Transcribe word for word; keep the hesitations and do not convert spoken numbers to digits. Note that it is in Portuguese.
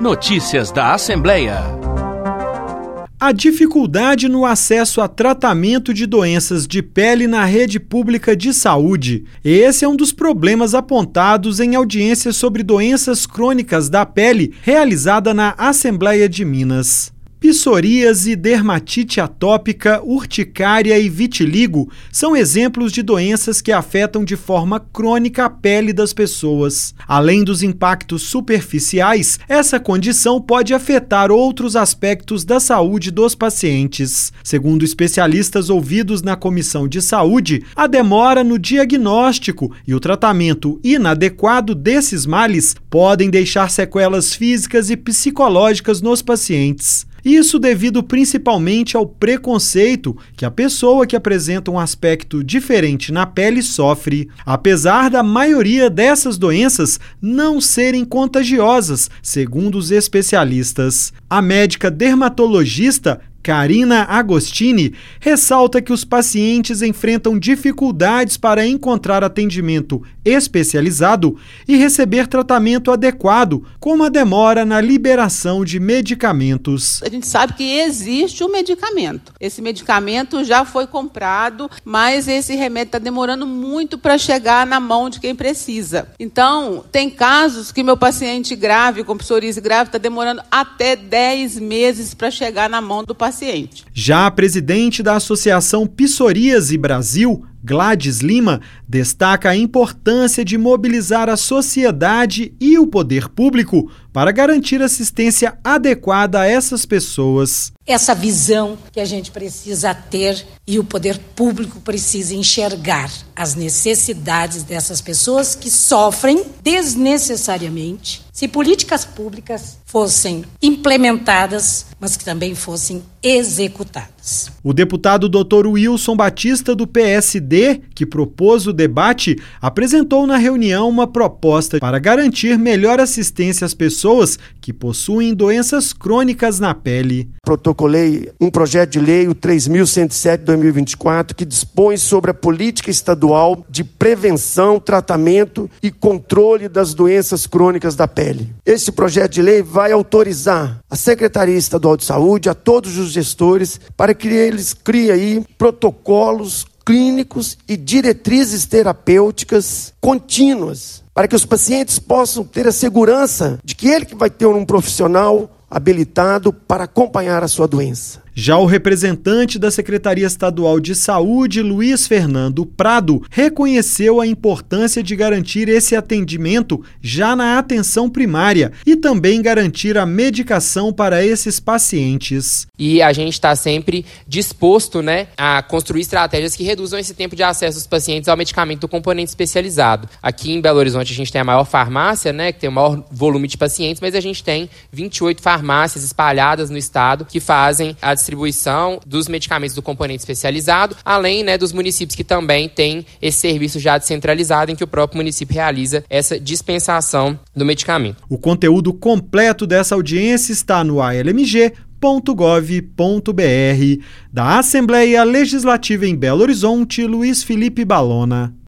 Notícias da Assembleia. A dificuldade no acesso a tratamento de doenças de pele na rede pública de saúde. Esse é um dos problemas apontados em audiência sobre doenças crônicas da pele realizada na Assembleia de Minas. Psoríase, dermatite atópica, urticária e vitiligo são exemplos de doenças que afetam de forma crônica a pele das pessoas. Além dos impactos superficiais, essa condição pode afetar outros aspectos da saúde dos pacientes. Segundo especialistas ouvidos na Comissão de Saúde, a demora no diagnóstico e o tratamento inadequado desses males podem deixar sequelas físicas e psicológicas nos pacientes. Isso devido principalmente ao preconceito que a pessoa que apresenta um aspecto diferente na pele sofre, apesar da maioria dessas doenças não serem contagiosas, segundo os especialistas. A médica dermatologista Karina Agostini ressalta que os pacientes enfrentam dificuldades para encontrar atendimento especializado e receber tratamento adequado, como a demora na liberação de medicamentos. A gente sabe que existe um medicamento. Esse medicamento já foi comprado, mas esse remédio está demorando muito para chegar na mão de quem precisa. Então, tem casos que meu paciente grave, com psoríase grave, está demorando até dez meses para chegar na mão do paciente. Paciente. Já a presidente da Associação Psoríase Brasil, Gladys Lima, destaca a importância de mobilizar a sociedade e o poder público para garantir assistência adequada a essas pessoas. Essa visão que a gente precisa ter e o poder público precisa enxergar as necessidades dessas pessoas que sofrem desnecessariamente, se políticas públicas fossem implementadas, mas que também fossem executadas. O deputado doutor Wilson Batista, do P S D, que propôs o debate, apresentou na reunião uma proposta para garantir melhor assistência às pessoas que possuem doenças crônicas na pele. Protocolei um projeto de lei, o três mil cento e sete de dois mil e vinte e quatro, que dispõe sobre a política estadual de prevenção, tratamento e controle das doenças crônicas da pele. Este projeto de lei vai autorizar a Secretaria Estadual de Saúde, a todos os gestores, para que eles criem aí protocolos clínicos e diretrizes terapêuticas contínuas, para que os pacientes possam ter a segurança de que ele que vai ter um profissional habilitado para acompanhar a sua doença. Já o representante da Secretaria Estadual de Saúde, Luiz Fernando Prado, reconheceu a importância de garantir esse atendimento já na atenção primária e também garantir a medicação para esses pacientes. E a gente está sempre disposto, né, a construir estratégias que reduzam esse tempo de acesso dos pacientes ao medicamento do componente especializado. Aqui em Belo Horizonte a gente tem a maior farmácia, né, que tem o maior volume de pacientes, mas a gente tem vinte e oito farmácias espalhadas no estado que fazem a distribuição dos medicamentos do componente especializado, além, né, dos municípios que também têm esse serviço já descentralizado em que o próprio município realiza essa dispensação do medicamento. O conteúdo completo dessa audiência está no a l m g ponto gov ponto b r. Da Assembleia Legislativa em Belo Horizonte, Luiz Felipe Balona.